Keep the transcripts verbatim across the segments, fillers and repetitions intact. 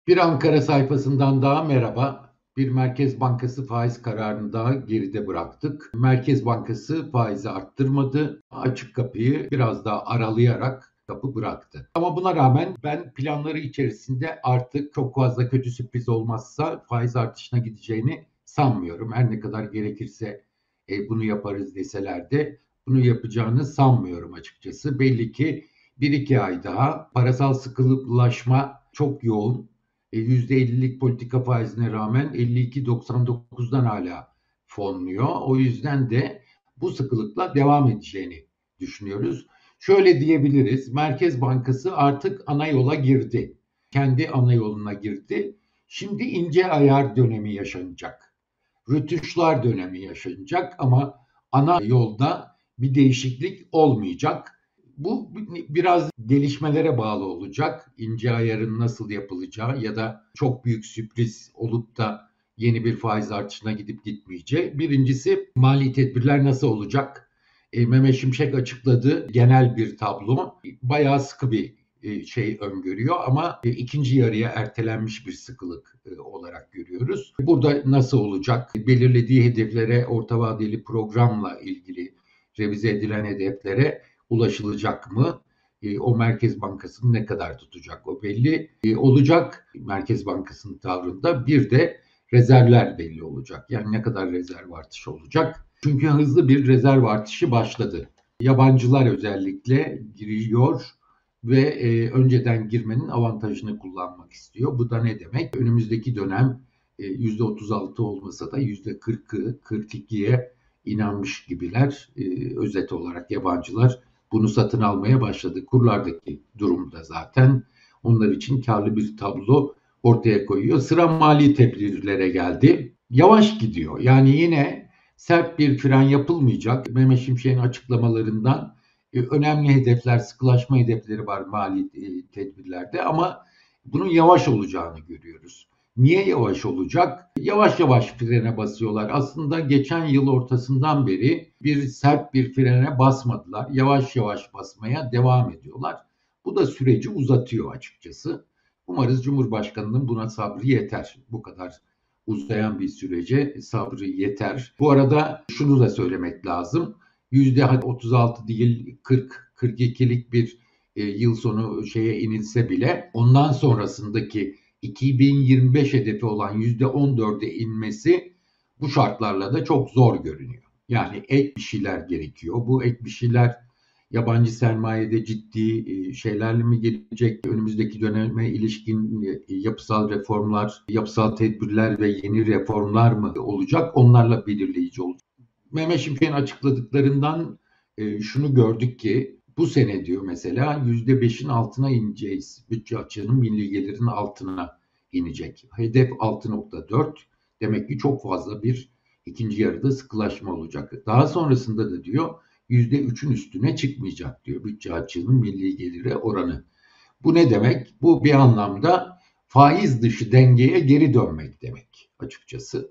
Bir Ankara sayfasından daha merhaba. Bir Merkez Bankası faiz kararını daha geride bıraktık. Merkez Bankası faizi arttırmadı. Açık kapıyı biraz daha aralayarak kapı bıraktı. Ama buna rağmen ben planları içerisinde artık çok fazla kötü sürpriz olmazsa faiz artışına gideceğini sanmıyorum. Her ne kadar gerekirse e, bunu yaparız deseler de bunu yapacağını sanmıyorum açıkçası. Belli ki bir iki ay daha parasal sıkılaşma çok yoğun. E, yüzde ellilik politika faizine rağmen elli iki virgül doksan dokuzdan hala fonluyor. O yüzden de bu sıkılıkla devam edeceğini düşünüyoruz. Şöyle diyebiliriz, Merkez Bankası artık ana yola girdi. Kendi ana yoluna girdi. Şimdi ince ayar dönemi yaşanacak. Rötuşlar dönemi yaşanacak ama ana yolda bir değişiklik olmayacak. Bu biraz gelişmelere bağlı olacak. İnce ayarın nasıl yapılacağı ya da çok büyük sürpriz olup da yeni bir faiz artışına gidip gitmeyeceği. Birincisi mali tedbirler nasıl olacak? E, Mehmet Şimşek açıkladı genel bir tablo. Bayağı sıkı bir e, şey öngörüyor ama e, ikinci yarıya ertelenmiş bir sıkılık e, olarak görüyoruz. Burada nasıl olacak? Belirlediği hedeflere, orta vadeli programla ilgili revize edilen hedeflere ulaşılacak mı? E, o Merkez Bankası'nı ne kadar tutacak? O belli e, olacak Merkez Bankası'nın tavrında. Bir de rezervler belli olacak. Yani ne kadar rezerv artışı olacak? Çünkü hızlı bir rezerv artışı başladı. Yabancılar özellikle giriyor ve e, önceden girmenin avantajını kullanmak istiyor. Bu da ne demek? Önümüzdeki dönem e, yüzde otuz altı olmasa da yüzde kırkı, kırk ikiye inanmış gibiler. E, özet olarak yabancılar bunu satın almaya başladı. Kurlardaki durumda zaten onlar için karlı bir tablo ortaya koyuyor. Sıra mali tedbirlere geldi. Yavaş gidiyor. Yani yine sert bir fren yapılmayacak. Mehmet Şimşek'in açıklamalarından e, önemli hedefler, sıkılaşma hedefleri var mali e, tedbirlerde ama bunun yavaş olacağını görüyoruz. Niye yavaş olacak? Yavaş yavaş frene basıyorlar. Aslında geçen yıl ortasından beri bir sert bir frene basmadılar. Yavaş yavaş basmaya devam ediyorlar. Bu da süreci uzatıyor açıkçası. Umarız Cumhurbaşkanı'nın buna sabrı yeter. Bu kadar uzayan bir sürece sabrı yeter. Bu arada şunu da söylemek lazım. yüzde otuz altı değil kırk kırk ikilik bir e, yıl sonu şeye inilse bile ondan sonrasındaki iki bin yirmi beş hedefi olan yüzde on dörde inmesi bu şartlarla da çok zor görünüyor. Yani ek bir şeyler gerekiyor. Bu ek bir şeyler yabancı sermayede ciddi e, şeylerle mi gelecek? Önümüzdeki döneme ilişkin e, yapısal reformlar, yapısal tedbirler ve yeni reformlar mı olacak? Onlarla belirleyici olacak. Mehmet Şimşek'in açıkladıklarından e, şunu gördük ki bu sene diyor mesela yüzde beşin altına ineceğiz. Bütçe açığının milli gelirin altına inecek. Hedef altı nokta dört. Demek ki çok fazla bir ikinci yarıda sıkılaşma olacak. Daha sonrasında da diyor yüzde üçün üstüne çıkmayacak diyor bütçe açığının milli gelire oranı. Bu ne demek? Bu bir anlamda faiz dışı dengeye geri dönmek demek açıkçası.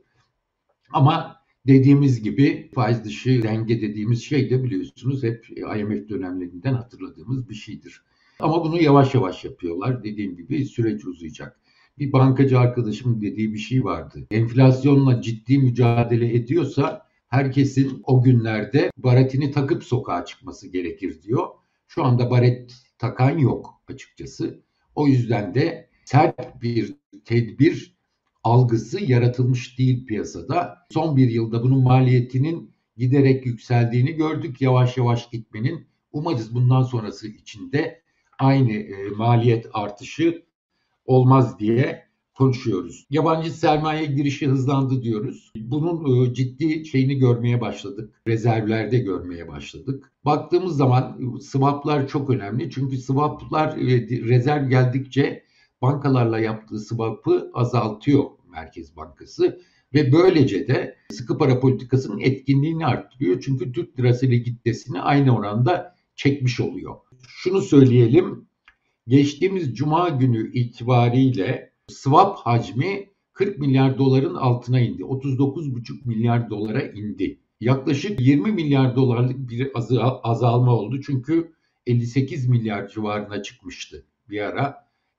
Ama dediğimiz gibi faiz dışı denge dediğimiz şey de biliyorsunuz hep I M F dönemlerinden hatırladığımız bir şeydir. Ama bunu yavaş yavaş yapıyorlar. Dediğim gibi süreç uzayacak. Bir bankacı arkadaşımın dediği bir şey vardı. Enflasyonla ciddi mücadele ediyorsa herkesin o günlerde baretini takıp sokağa çıkması gerekir diyor. Şu anda baret takan yok açıkçası. O yüzden de sert bir tedbir algısı yaratılmış değil piyasada. Son bir yılda bunun maliyetinin giderek yükseldiğini gördük. Yavaş yavaş gitmenin. Umarız bundan sonrası içinde aynı e, maliyet artışı olmaz diye konuşuyoruz. Yabancı sermaye girişi hızlandı diyoruz. Bunun e, ciddi şeyini görmeye başladık. Rezervlerde görmeye başladık. Baktığımız zaman swaplar çok önemli. Çünkü swaplar e, rezerv geldikçe bankalarla yaptığı swap'ı azaltıyor Merkez Bankası ve böylece de sıkı para politikasının etkinliğini arttırıyor. Çünkü Türk lirası likiditesini aynı oranda çekmiş oluyor. Şunu söyleyelim, geçtiğimiz Cuma günü itibariyle swap hacmi kırk milyar doların altına indi. otuz dokuz buçuk milyar dolara indi. Yaklaşık yirmi milyar dolarlık bir azalma oldu. Çünkü elli sekiz milyar civarına çıkmıştı bir ara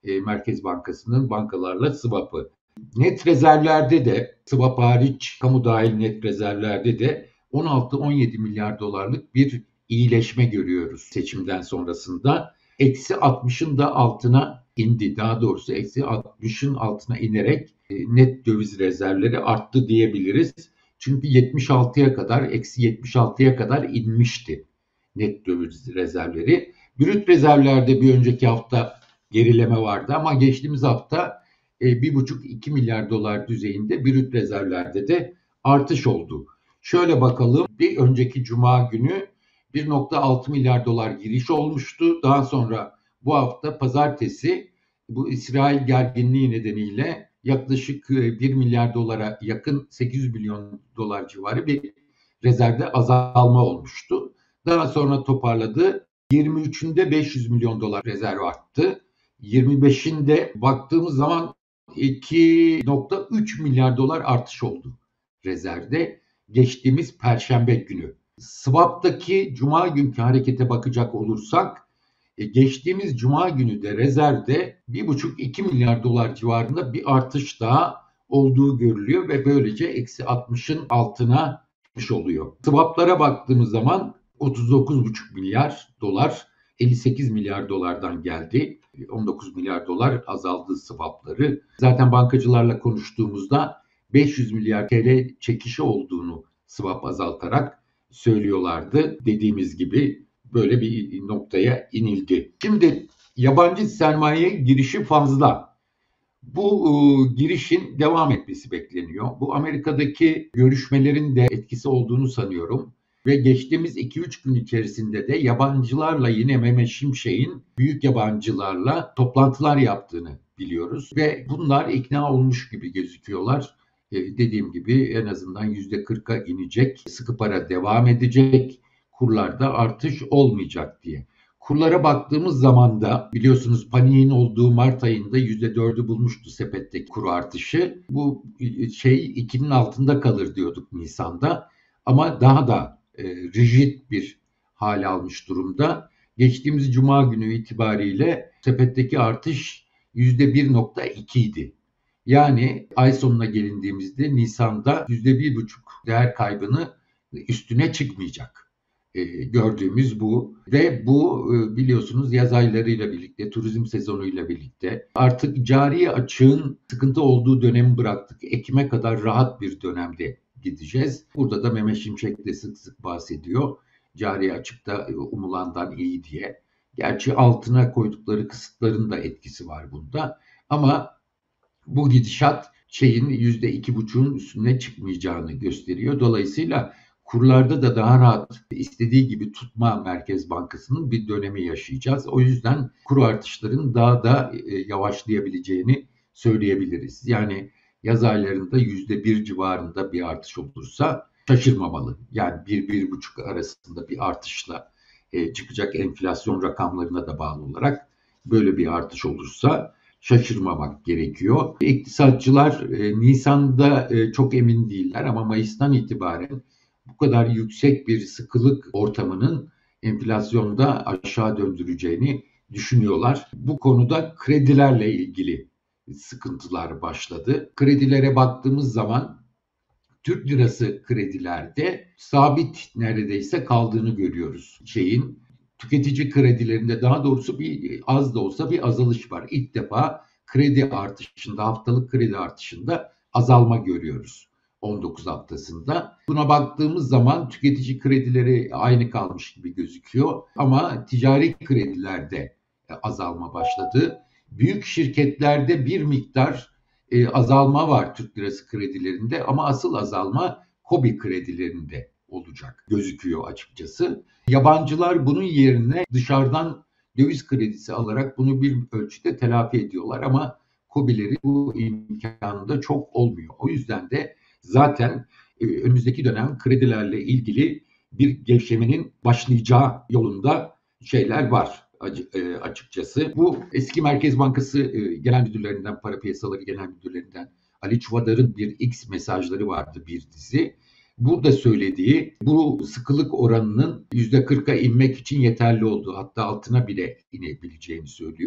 e, Merkez Bankası'nın bankalarla swap'ı. Net rezervlerde de swap hariç kamu dahil net rezervlerde de on altı on yedi milyar dolarlık bir iyileşme görüyoruz seçimden sonrasında. Eksi altmışın da altına indi. Daha doğrusu eksi altmışın altına inerek e, net döviz rezervleri arttı diyebiliriz. Çünkü yetmiş altıya kadar, eksi yetmiş altıya kadar inmişti net döviz rezervleri. Brüt rezervlerde bir önceki hafta gerileme vardı ama geçtiğimiz hafta bir buçuk iki milyar dolar düzeyinde brüt rezervlerde de artış oldu. Şöyle bakalım, bir önceki cuma günü bir virgül altı milyar dolar giriş olmuştu. Daha sonra bu hafta pazartesi bu İsrail gerginliği nedeniyle yaklaşık bir milyar dolara yakın sekiz yüz milyon dolar civarı bir rezervde azalma olmuştu. Daha sonra toparladı. yirmi üçünde beş yüz milyon dolar rezerv arttı. yirmi beşinde baktığımız zaman iki virgül üç milyar dolar artış oldu rezervde geçtiğimiz Perşembe günü. Swap'taki Cuma günkü harekete bakacak olursak geçtiğimiz Cuma günü de rezervde bir buçuk iki milyar dolar civarında bir artış daha olduğu görülüyor ve böylece eksi altmışın altına çıkmış oluyor. Swap'lara baktığımız zaman otuz dokuz buçuk milyar dolar elli sekiz milyar dolardan geldi. on dokuz milyar dolar azaldı swapları. Zaten bankacılarla konuştuğumuzda beş yüz milyar T L çekişi olduğunu swap azaltarak söylüyorlardı. Dediğimiz gibi böyle bir noktaya inildi. Şimdi yabancı sermaye girişi fazla. Bu e, girişin devam etmesi bekleniyor. Bu Amerika'daki görüşmelerin de etkisi olduğunu sanıyorum. Ve geçtiğimiz iki üç gün içerisinde de yabancılarla yine Mehmet Şimşek'in büyük yabancılarla toplantılar yaptığını biliyoruz. Ve bunlar ikna olmuş gibi gözüküyorlar. E, dediğim gibi en azından yüzde kırka inecek, sıkı para devam edecek, kurlarda artış olmayacak diye. Kurlara baktığımız zaman da biliyorsunuz paniğin olduğu Mart ayında yüzde dördü bulmuştu sepetteki kur artışı. Bu şey ikinin altında kalır diyorduk Nisan'da ama daha da e, rigid bir hale almış durumda. Geçtiğimiz Cuma günü itibariyle sepetteki artış yüzde bir virgül iki idi. Yani ay sonuna gelindiğimizde Nisan'da yüzde bir buçuk değer kaybını üstüne çıkmayacak. E, gördüğümüz bu ve bu e, biliyorsunuz yaz aylarıyla birlikte, turizm sezonuyla birlikte artık cari açığın sıkıntı olduğu dönemi bıraktık. Ekim'e kadar rahat bir dönemde gideceğiz. Burada da Mehmet Şimşek de sık sık bahsediyor. Cari açıkta umulandan iyi diye. Gerçi altına koydukları kısıtların da etkisi var bunda. Ama bu gidişat şeyin yüzde iki buçuğun üstüne çıkmayacağını gösteriyor. Dolayısıyla kurlarda da daha rahat istediği gibi tutma Merkez Bankası'nın bir dönemi yaşayacağız. O yüzden kur artışların daha da yavaşlayabileceğini söyleyebiliriz. Yani yaz aylarında yüzde bir civarında bir artış olursa şaşırmamalı. Yani bir bir buçuk arasında bir artışla çıkacak enflasyon rakamlarına da bağlı olarak böyle bir artış olursa şaşırmamak gerekiyor. İktisatçılar e, Nisan'da e, çok emin değiller ama Mayıs'tan itibaren bu kadar yüksek bir sıkılık ortamının enflasyonda aşağı döndüreceğini düşünüyorlar. Bu konuda kredilerle ilgili sıkıntılar başladı. Kredilere baktığımız zaman Türk lirası kredilerde sabit neredeyse kaldığını görüyoruz. Şeyin tüketici kredilerinde daha doğrusu bir az da olsa bir azalış var. İlk defa kredi artışında, haftalık kredi artışında azalma görüyoruz on dokuz haftasında. Buna baktığımız zaman tüketici kredileri aynı kalmış gibi gözüküyor ama ticari kredilerde azalma başladı. Büyük şirketlerde bir miktar e, azalma var Türk lirası kredilerinde ama asıl azalma KOBİ kredilerinde olacak gözüküyor açıkçası. Yabancılar bunun yerine dışarıdan döviz kredisi alarak bunu bir ölçüde telafi ediyorlar ama KOBİ'leri bu imkanında çok olmuyor. O yüzden de zaten e, önümüzdeki dönem kredilerle ilgili bir gevşemenin başlayacağı yolunda şeyler var açıkçası. Bu eski Merkez Bankası Genel Müdürlerinden, Para Piyasaları Genel Müdürlerinden Ali Çuvadar'ın bir X mesajları vardı, bir dizi. Burada söylediği bu sıkılık oranının yüzde kırka inmek için yeterli olduğu, hatta altına bile inebileceğini söylüyor.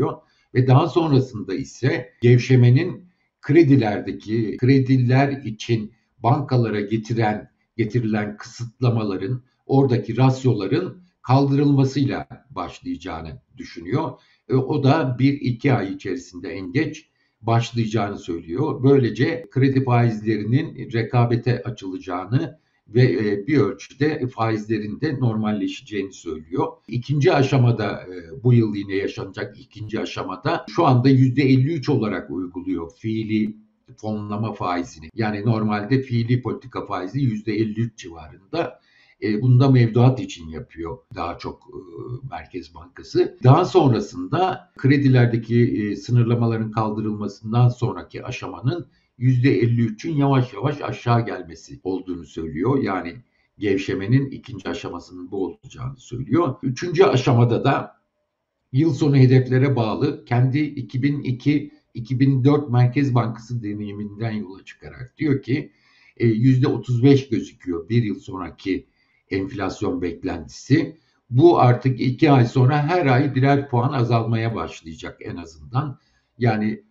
ve daha sonrasında ise gevşemenin kredilerdeki krediler için bankalara getiren getirilen kısıtlamaların, oradaki rasyoların kaldırılmasıyla başlayacağını düşünüyor. E, o da bir iki ay içerisinde en geç başlayacağını söylüyor. Böylece kredi faizlerinin rekabete açılacağını ve e, bir ölçüde faizlerin de normalleşeceğini söylüyor. İkinci aşamada e, bu yıl yine yaşanacak ikinci aşamada şu anda yüzde elli üç olarak uyguluyor fiili fonlama faizini. Yani normalde fiili politika faizi yüzde elli üç civarında. E, bunu da mevduat için yapıyor daha çok e, Merkez Bankası. Daha sonrasında kredilerdeki e, sınırlamaların kaldırılmasından sonraki aşamanın yüzde elli üçün yavaş yavaş aşağı gelmesi olduğunu söylüyor. Yani gevşemenin ikinci aşamasının bu olacağını söylüyor. Üçüncü aşamada da yıl sonu hedeflere bağlı kendi iki bin iki iki bin dört Merkez Bankası deneyiminden yola çıkarak diyor ki yüzde otuz beş gözüküyor bir yıl sonraki enflasyon beklentisi. Bu artık iki ay sonra her ay birer puan azalmaya başlayacak en azından. Yani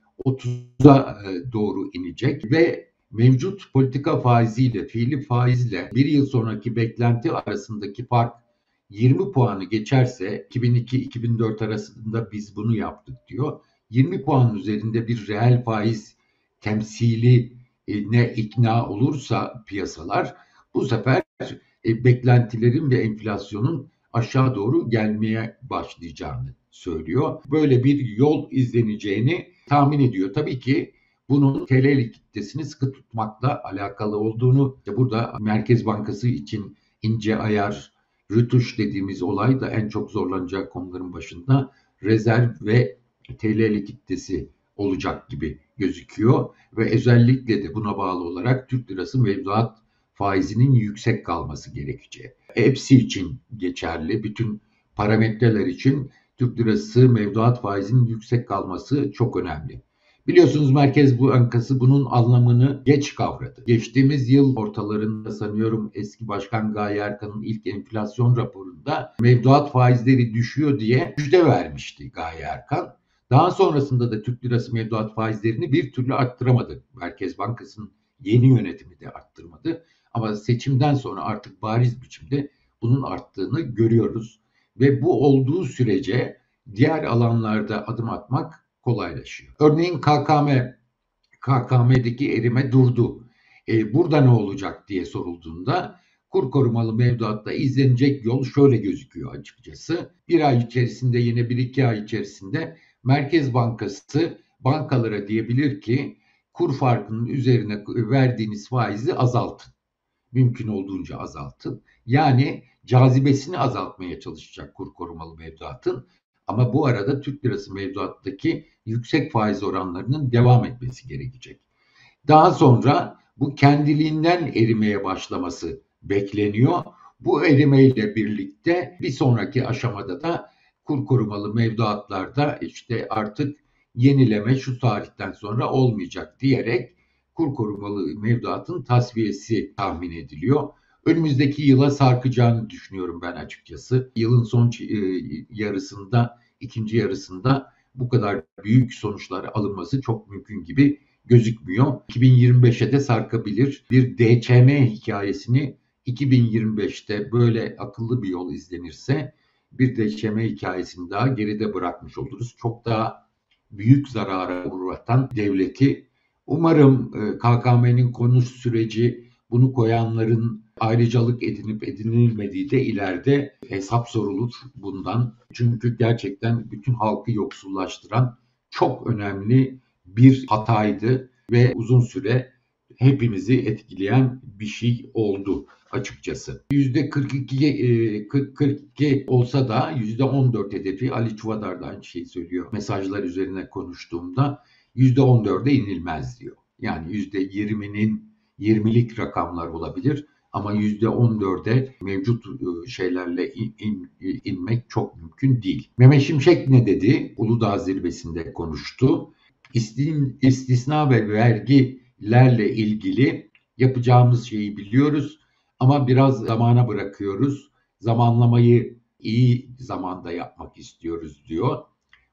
otuza doğru inecek ve mevcut politika faiziyle fiili faizle bir yıl sonraki beklenti arasındaki fark yirmi puanı geçerse iki bin iki iki bin dört arasında biz bunu yaptık diyor. yirmi puanın üzerinde bir reel faiz temsili ne ikna olursa piyasalar bu sefer e, beklentilerin ve enflasyonun aşağı doğru gelmeye başlayacağını söylüyor. Böyle bir yol izleneceğini tahmin ediyor. Tabii ki bunun T L likiditesini sıkı tutmakla alakalı olduğunu, burada Merkez Bankası için ince ayar, rütuş dediğimiz olay da en çok zorlanacağı konuların başında rezerv ve T L likiditesi olacak gibi gözüküyor ve özellikle de buna bağlı olarak Türk lirası mevduat faizinin yüksek kalması gerekecek. Hepsi için geçerli, bütün parametreler için Türk lirası mevduat faizinin yüksek kalması çok önemli. Biliyorsunuz Merkez Bankası bunun anlamını geç kavradı. Geçtiğimiz yıl ortalarında sanıyorum eski Başkan Gaye Erkan'ın ilk enflasyon raporunda mevduat faizleri düşüyor diye müjde vermişti Gaye Erkan. Daha sonrasında da Türk lirası mevduat faizlerini bir türlü arttıramadı. Merkez Bankası'nın yeni yönetimi de arttırmadı. Ama seçimden sonra artık bariz biçimde bunun arttığını görüyoruz. Ve bu olduğu sürece diğer alanlarda adım atmak kolaylaşıyor. Örneğin K K M, K K M'deki erime durdu. E, burada ne olacak diye sorulduğunda kur korumalı mevduatta izlenecek yol şöyle gözüküyor açıkçası. Bir ay içerisinde yine bir iki ay içerisinde Merkez Bankası bankalara diyebilir ki kur farkının üzerine verdiğiniz faizi azaltın. Mümkün olduğunca azaltın. Yani cazibesini azaltmaya çalışacak kur korumalı mevduatın. Ama bu arada Türk lirası mevduattaki yüksek faiz oranlarının devam etmesi gerekecek. Daha sonra bu kendiliğinden erimeye başlaması bekleniyor. Bu erimeyle birlikte bir sonraki aşamada da kur korumalı mevduatlarda işte artık yenileme şu tarihten sonra olmayacak diyerek kur korumalı mevduatın tasfiyesi tahmin ediliyor. Önümüzdeki yıla sarkacağını düşünüyorum ben açıkçası. Yılın son yarısında, ikinci yarısında bu kadar büyük sonuçlar alınması çok mümkün gibi gözükmüyor. iki bin yirmi beşe de sarkabilir. Bir D Ç M hikayesini iki bin yirmi beşte böyle akıllı bir yol izlenirse bir D Ç M hikayesini daha geride bırakmış oluruz. Çok daha büyük zarara uğratan devleti. Umarım K K M'nin konuş süreci bunu koyanların ayrıcalık edinip edinilmediği de ileride hesap sorulur bundan. Çünkü gerçekten bütün halkı yoksullaştıran çok önemli bir hataydı ve uzun süre hepimizi etkileyen bir şey oldu açıkçası. yüzde kırk iki, kırk, kırk iki olsa da yüzde on dört hedefi Ali Çuvadar da aynı şeyi söylüyor. Mesajlar üzerine konuştuğumda yüzde on dörde inilmez diyor. Yani yüzde yirminin yirmilik rakamlar olabilir ama yüzde on dörde mevcut şeylerle in, in, inmek çok mümkün değil. Mehmet Şimşek ne dedi? Uludağ zirvesinde konuştu. İstin, istisna ve vergilerle ilgili yapacağımız şeyi biliyoruz ama biraz zamana bırakıyoruz. Zamanlamayı iyi zamanda yapmak istiyoruz diyor.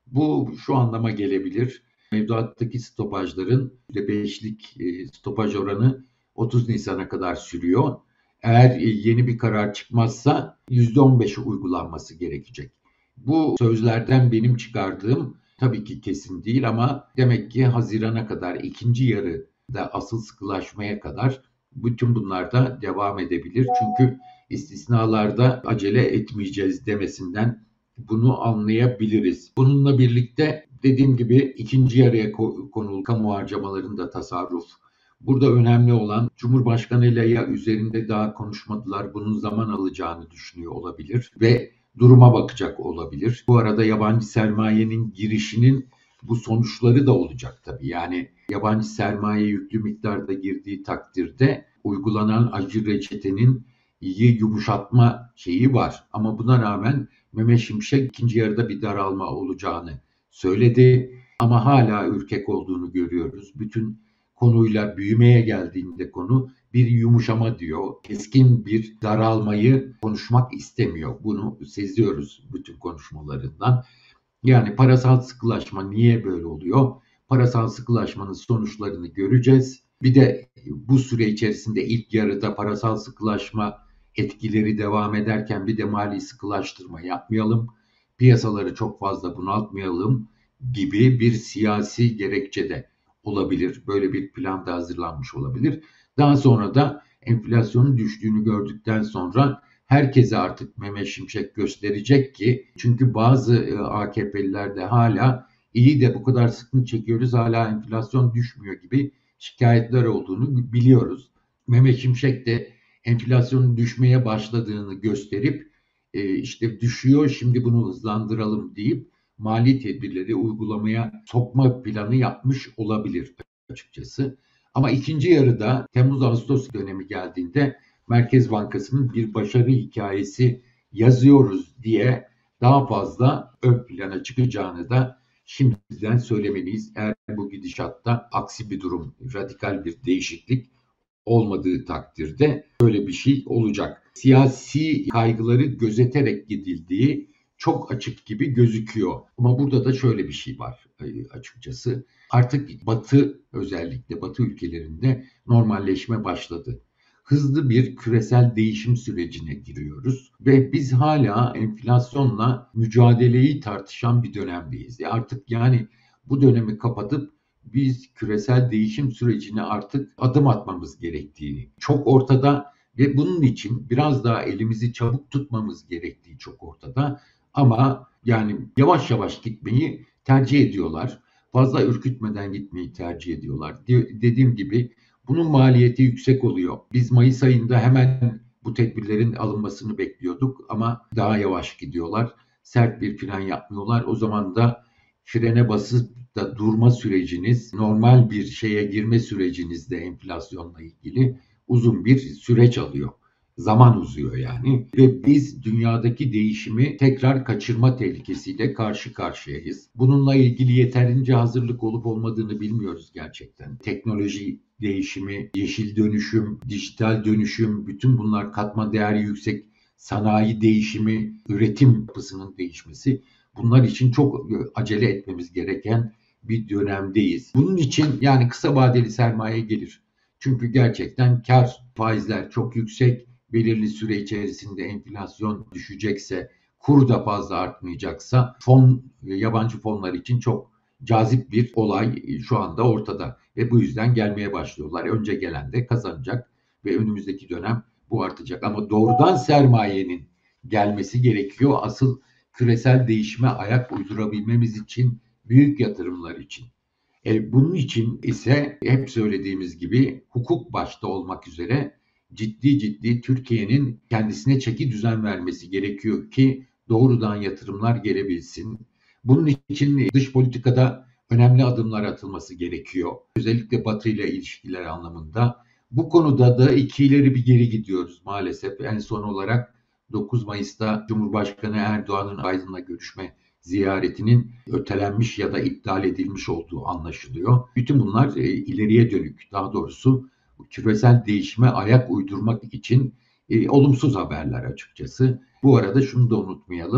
Bu şu anlama gelebilir. Mevduattaki stopajların yüzde beşlik e, stopaj oranı otuz Nisan'a kadar sürüyor. Eğer e, yeni bir karar çıkmazsa yüzde on beşe uygulanması gerekecek. Bu sözlerden benim çıkardığım tabii ki kesin değil ama demek ki Haziran'a kadar, ikinci yarıda asıl sıkılaşmaya kadar bütün bunlar da devam edebilir. Çünkü istisnalarda acele etmeyeceğiz demesinden bunu anlayabiliriz. Bununla birlikte dediğim gibi ikinci yarıya konulu kamu harcamalarında tasarruf. Burada önemli olan Cumhurbaşkanı ile ya üzerinde daha konuşmadılar, bunun zaman alacağını düşünüyor olabilir ve duruma bakacak olabilir. Bu arada yabancı sermayenin girişinin bu sonuçları da olacak tabii. Yani yabancı sermaye yüklü miktarda girdiği takdirde uygulanan acı reçetenin iyi yumuşatma şeyi var. Ama buna rağmen Mehmet Şimşek ikinci yarıda bir daralma olacağını söyledi. Ama hala ürkek olduğunu görüyoruz. Bütün konuyla büyümeye geldiğinde konu bir yumuşama diyor. Keskin bir daralmayı konuşmak istemiyor. Bunu seziyoruz bütün konuşmalarından. Yani parasal sıkılaşma niye böyle oluyor? Parasal sıkılaşmanın sonuçlarını göreceğiz. Bir de bu süre içerisinde ilk yarıda parasal sıkılaşma etkileri devam ederken bir de mali sıkılaştırma yapmayalım. Piyasaları çok fazla bunaltmayalım gibi bir siyasi gerekçe de olabilir. Böyle bir plan da hazırlanmış olabilir. Daha sonra da enflasyonun düştüğünü gördükten sonra herkese artık Mehmet Şimşek gösterecek ki çünkü bazı e, A K P'liler de hala iyi de bu kadar sıkıntı çekiyoruz hala enflasyon düşmüyor gibi şikayetler olduğunu biliyoruz. Mehmet Şimşek de enflasyonun düşmeye başladığını gösterip e, işte düşüyor şimdi bunu hızlandıralım deyip mali tedbirleri uygulamaya sokma planı yapmış olabilir açıkçası. Ama ikinci yarıda Temmuz-Ağustos dönemi geldiğinde Merkez Bankası'nın bir başarı hikayesi yazıyoruz diye daha fazla ön plana çıkacağını da şimdiden söylemeliyiz. Eğer bu gidişatta aksi bir durum, radikal bir değişiklik olmadığı takdirde böyle bir şey olacak. Siyasi kaygıları gözeterek gidildiği çok açık gibi gözüküyor. Ama burada da şöyle bir şey var açıkçası. Artık Batı özellikle Batı ülkelerinde normalleşme başladı. Hızlı bir küresel değişim sürecine giriyoruz ve biz hala enflasyonla mücadeleyi tartışan bir dönemdeyiz. Artık yani bu dönemi kapatıp biz küresel değişim sürecine artık adım atmamız gerektiği çok ortada ve bunun için biraz daha elimizi çabuk tutmamız gerektiği çok ortada. Ama yani yavaş yavaş gitmeyi tercih ediyorlar. Fazla ürkütmeden gitmeyi tercih ediyorlar. De- dediğim gibi bunun maliyeti yüksek oluyor. Biz Mayıs ayında hemen bu tedbirlerin alınmasını bekliyorduk ama daha yavaş gidiyorlar. Sert bir plan yapmıyorlar. O zaman da frene basıp da durma süreciniz, normal bir şeye girme sürecinizde enflasyonla ilgili uzun bir süreç alıyor. Zaman uzuyor yani ve biz dünyadaki değişimi tekrar kaçırma tehlikesiyle karşı karşıyayız. Bununla ilgili yeterince hazırlık olup olmadığını bilmiyoruz gerçekten. Teknoloji değişimi, yeşil dönüşüm, dijital dönüşüm, bütün bunlar katma değeri yüksek sanayi değişimi, üretim yapısının değişmesi bunlar için çok acele etmemiz gereken bir dönemdeyiz. Bunun için yani kısa vadeli sermaye gelir. Çünkü gerçekten kar faizler çok yüksek. Belirli süre içerisinde enflasyon düşecekse, kur da fazla artmayacaksa fon yabancı fonlar için çok cazip bir olay şu anda ortada ve bu yüzden gelmeye başlıyorlar. Önce gelen de kazanacak ve önümüzdeki dönem bu artacak. Ama doğrudan sermayenin gelmesi gerekiyor. Asıl küresel değişime ayak uydurabilmemiz için büyük yatırımlar için. E, bunun için ise hep söylediğimiz gibi hukuk başta olmak üzere ciddi ciddi Türkiye'nin kendisine çeki düzen vermesi gerekiyor ki doğrudan yatırımlar gelebilsin. Bunun için dış politikada önemli adımlar atılması gerekiyor. Özellikle Batı ile ilişkiler anlamında. Bu konuda da iki ileri bir geri gidiyoruz maalesef. En son olarak dokuz Mayıs'ta Cumhurbaşkanı Erdoğan'ın Aydın'la görüşme ziyaretinin ötelenmiş ya da iptal edilmiş olduğu anlaşılıyor. Bütün bunlar e, ileriye dönük, daha doğrusu küresel değişime ayak uydurmak için e, olumsuz haberler açıkçası. Bu arada şunu da unutmayalım.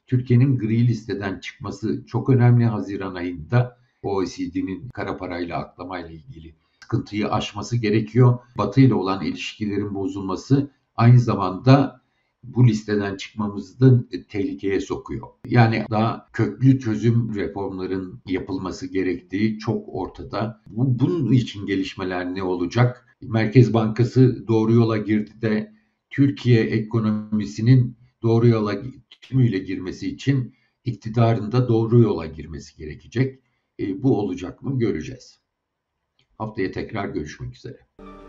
Türkiye'nin gri listeden çıkması çok önemli. Haziran ayında O E C D'nin kara parayla aklamayla ilgili sıkıntıyı aşması gerekiyor. Batı ile olan ilişkilerin bozulması aynı zamanda bu listeden çıkmamızı da tehlikeye sokuyor. Yani daha köklü çözüm reformların yapılması gerektiği çok ortada. Bu, bunun için gelişmeler ne olacak? Merkez Bankası doğru yola girdi de Türkiye ekonomisinin doğru yola tümüyle girmesi için iktidarın da doğru yola girmesi gerekecek. E, bu olacak mı göreceğiz. Haftaya tekrar görüşmek üzere.